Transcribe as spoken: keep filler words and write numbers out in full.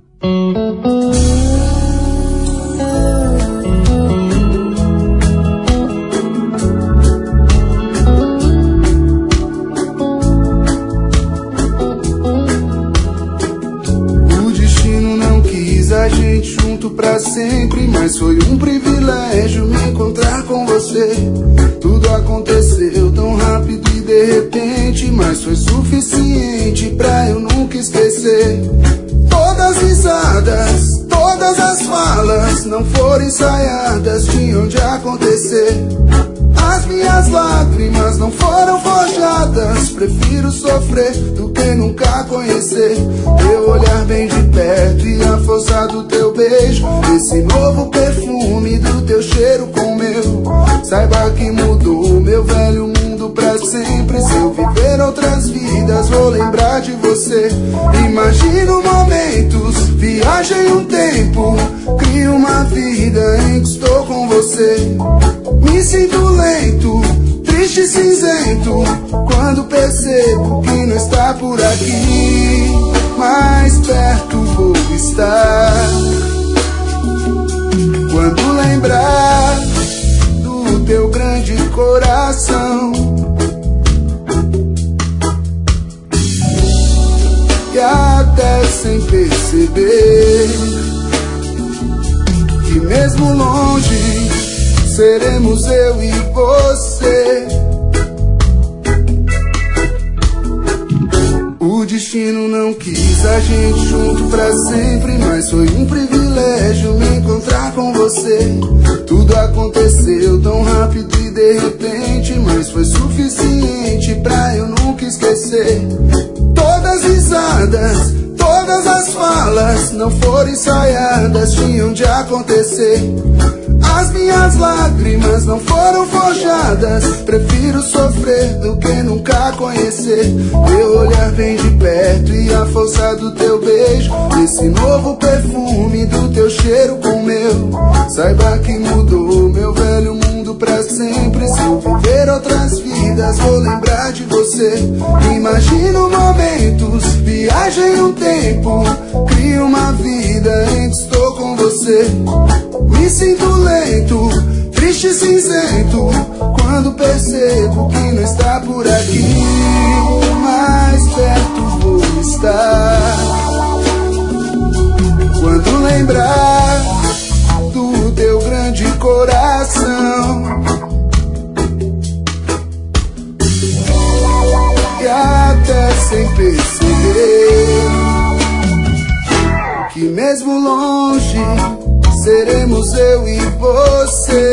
A gente junto pra sempre, mas foi um privilégio me encontrar com você. Tudo aconteceu tão rápido e de repente, mas foi suficiente pra eu nunca esquecer. Todas as risadas, todas as falas não foram ensaiadas, tinham de acontecer. As minhas lágrimas não foram forjadas, prefiro sofrer do que nunca conhecer. Teu olhar bem de perto e a força do teu beijo, esse novo perfume do teu cheiro com o meu. Saiba que mudou o meu velho mundo pra sempre. Se eu viver outras vidas vou lembrar de você. Imagino momentos, viagem um tempo, crio uma vida em que estou com você. Me sinto lento, triste e cinzento quando percebo que não está por aqui. Mais perto vou estar quando lembrar do teu grande coração. E até sem perceber que mesmo longe seremos eu e você. O destino não quis a gente junto pra sempre, mas foi um privilégio me encontrar com você. Tudo aconteceu tão rápido e de repente, mas foi suficiente pra eu nunca esquecer. Todas as risadas, todas as falas não foram ensaiadas, tinham de acontecer. As minhas lágrimas não foram forjadas, prefiro sofrer do que nunca conhecer. Teu olhar bem de perto e a força do teu beijo, esse novo perfume do teu cheiro com o meu. Saiba que mudou meu velho mundo pra sempre. Se eu viver outras vidas vou lembrar de você. Imagino momentos, viagem um tempo, crio uma vida em que estou com você. Me sinto lento, triste e cinzento quando percebo que não está por aqui. Mais perto vou estar quando lembrar do teu grande coração. E até sem perceber que mesmo longe seremos eu e você.